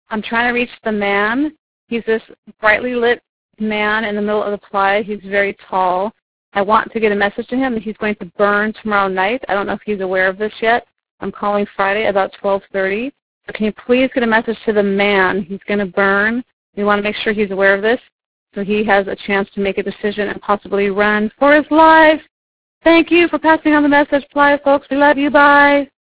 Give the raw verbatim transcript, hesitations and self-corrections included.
I'm trying to reach the man. He's this brightly lit man in the middle of the play. He's very tall. I want to get a message to him that he's going to burn tomorrow night. I don't know if he's aware of this yet. I'm calling Friday about twelve thirty. So can you please get a message to the man? He's going to burn. We want to make sure he's aware of this so he has a chance to make a decision and possibly run for his life. Thank you for passing on the message, Playa folks. We love you. Bye.